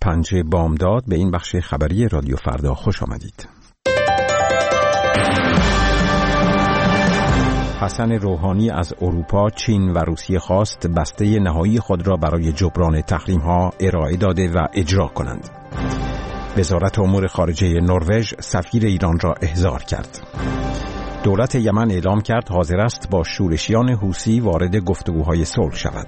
5 بامداد به این بخش خبری رادیو فردا خوش آمدید. حسن روحانی از اروپا، چین و روسیه خواست بسته نهایی خود را برای جبران تحریم‌ها ارائه داده و اجرا کنند. وزارت امور خارجه نروژ سفیر ایران را احضار کرد. دولت یمن اعلام کرد حاضر است با شورشیان حوثی وارد گفتگوهای صلح شود.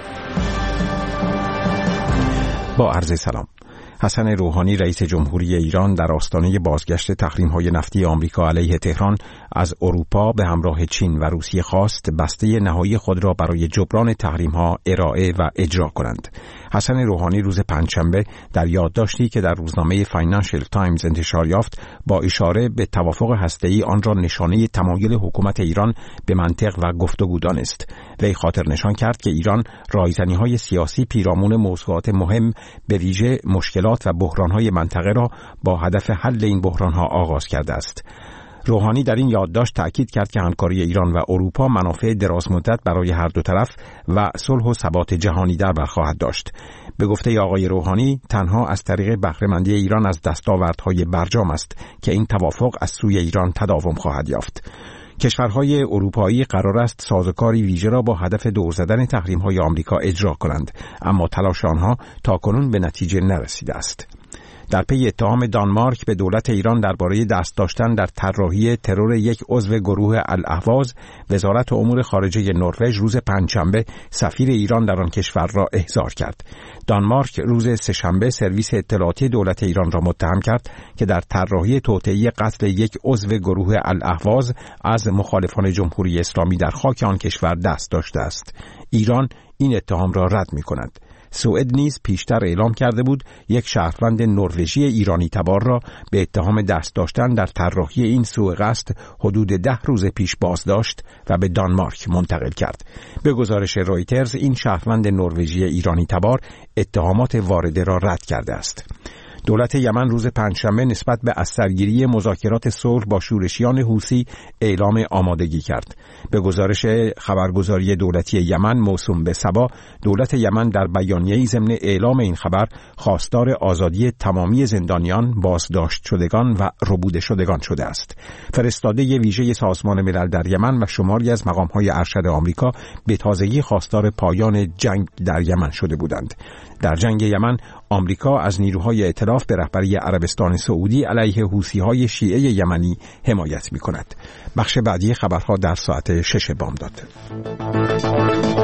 با عرض سلام. حسن روحانی رئیس جمهوری ایران در آستانه بازگشت تحریم‌های نفتی آمریکا علیه تهران از اروپا به همراه چین و روسیه خواست بسته نهایی خود را برای جبران تحریم‌ها ارائه و اجرا کنند. حسن روحانی روز پنجشنبه در یادداشتی که در روزنامه فاینانشل تایمز انتشار یافت با اشاره به توافق هسته‌ای آن را نشانه تمایل حکومت ایران به منطق و گفتگو دانست. وی خاطر نشان کرد که ایران رایزنی‌های سیاسی پیرامون موضوعات مهم به ویژه مشکلات و بحران‌های منطقه را با هدف حل این بحران‌ها آغاز کرده است. روحانی در این یادداشت تأکید کرد که همکاری ایران و اروپا منافع درازمدت برای هر دو طرف و صلح و ثبات جهانی در بر خواهد داشت. به گفته آقای روحانی تنها از طریق بهره‌مندی ایران از دستاوردهای برجام است که این توافق از سوی ایران تداوم خواهد یافت. کشورهای اروپایی قرار است سازوکاری ویژه را با هدف دور زدن تحریم‌های آمریکا اجرا کنند، اما تلاش آنها تاکنون به نتیجه نرسیده است. در پی اتهام دانمارک به دولت ایران درباره دست داشتن در طراحی ترور یک عضو گروه الاهواز، وزارت امور خارجه نروژ روز پنجشنبه سفیر ایران در آن کشور را احضار کرد. دانمارک روز سه‌شنبه سرویس اطلاعاتی دولت ایران را متهم کرد که در طراحی توطئه قتل یک عضو گروه الاهواز از مخالفان جمهوری اسلامی در خاک آن کشور دست داشته است. ایران این اتهام را رد می‌کند. سوئد نیز پیشتر اعلام کرده بود یک شهروند نروژی ایرانی تبار را به اتهام دست داشتن در طراحی این سوء قصد حدود 10 روز پیش بازداشت و به دانمارک منتقل کرد. به گزارش رویترز این شهروند نروژی ایرانی تبار اتهامات وارده را رد کرده است. دولت یمن روز پنجشنبه نسبت به از سرگیری مذاکرات صلح با شورشیان حوثی اعلام آمادگی کرد. به گزارش خبرگزاری دولتی یمن موسوم به سبا، دولت یمن در بیانیه‌ای ضمن اعلام این خبر خواستار آزادی تمامی زندانیان، بازداشت شدگان و ربوده شدگان شده است. فرستاده ویژه سازمان ملل در یمن و شماری از مقام‌های ارشد آمریکا به تازگی خواستار پایان جنگ در یمن شده بودند. در جنگ یمن آمریکا از نیروهای ائتلاف به رهبری عربستان سعودی علیه حوثی‌های شیعه یمنی حمایت می‌کند. بخش بعدی خبرها در ساعت 6 بامداد.